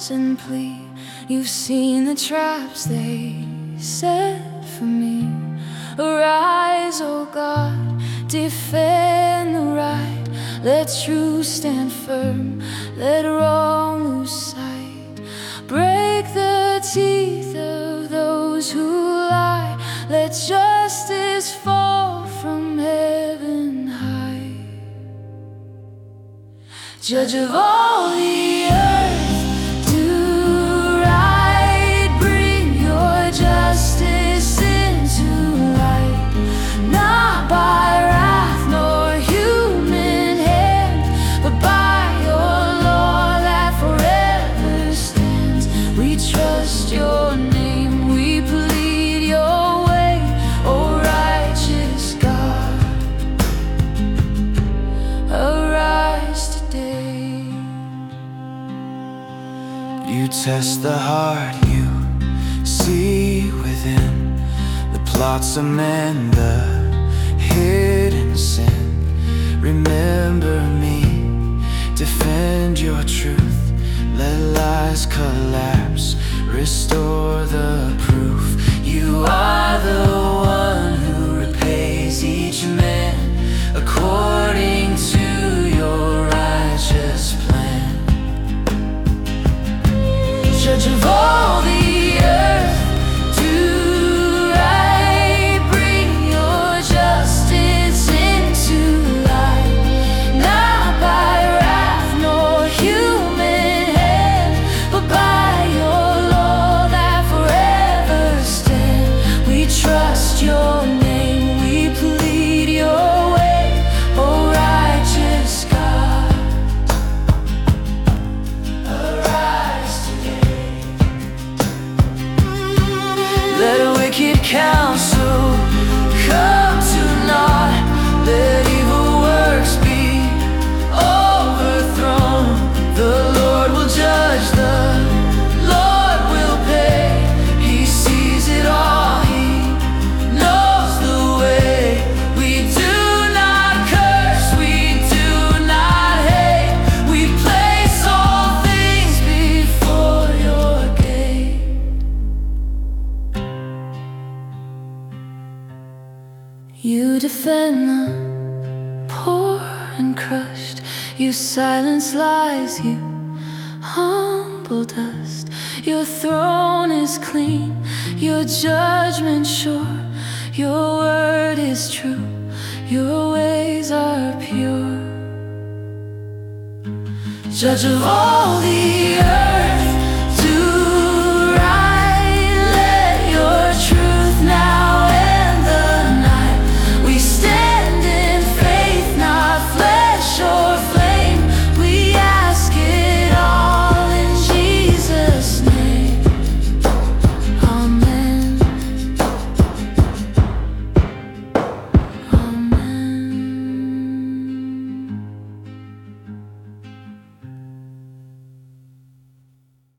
cross and plead. You've seen the traps they set for me. Arise, O God, defend the right. Let truth stand firm, let wrong lose sight. Break the teeth of those who lie. Let justice fall from heaven high. Judge of all the earth, do right. Bring your justice into light. Not by wrath nor human hand, but by your law that forever stands. We trust your name, we plead your way, O righteous God. Arise today. You test the heart, you see within the plots of men, the hidden sin. Remember me, defend your truth. Let lies collapse, restore the proof. You are the one who repays each man according to your righteous plan. Judge of all the earth, do right. Bring your justice into light. Not by wrath nor human hand, but by your law that forever stands. We trust your name, we plead your way, O righteous God. Arise today. Let wicked counsel come to naught. Let evil works be overthrown. The Lord will judge, the Lord will pay. He sees it all, He knows the way. We do not curse, we do not hate. We place all things before your gate. You defend the poor and crushed. You silence lies, you humble dust. Your throne is clean, your judgment sure. Your word is true, your ways are pure. Judge of all the earth,